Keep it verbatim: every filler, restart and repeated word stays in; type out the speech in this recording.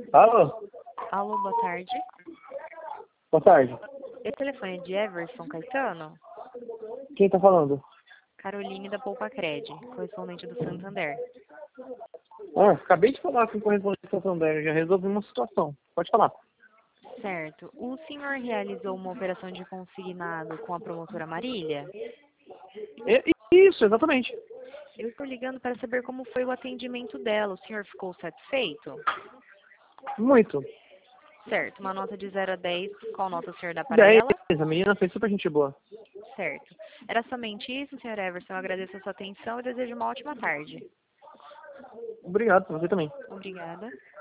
Alô? Alô, boa tarde. Boa tarde. Esse telefone é de Everson Caetano? Quem tá falando? Caroline da Poupa Cred, correspondente do Santander. Ah, acabei de falar com o correspondente do Santander, já resolvi uma situação. Pode falar. Certo. O senhor realizou uma operação de consignado com a promotora Marília? E- Isso, exatamente. Eu estou ligando para saber como foi o atendimento dela. O senhor ficou satisfeito? Muito. Certo. Uma nota de zero a dez, qual nota o senhor dá para dez, ela? a menina foi super gente boa. Certo. Era somente isso, senhor Everson. Eu agradeço a sua atenção e desejo uma ótima tarde. Obrigado, você também. Obrigada.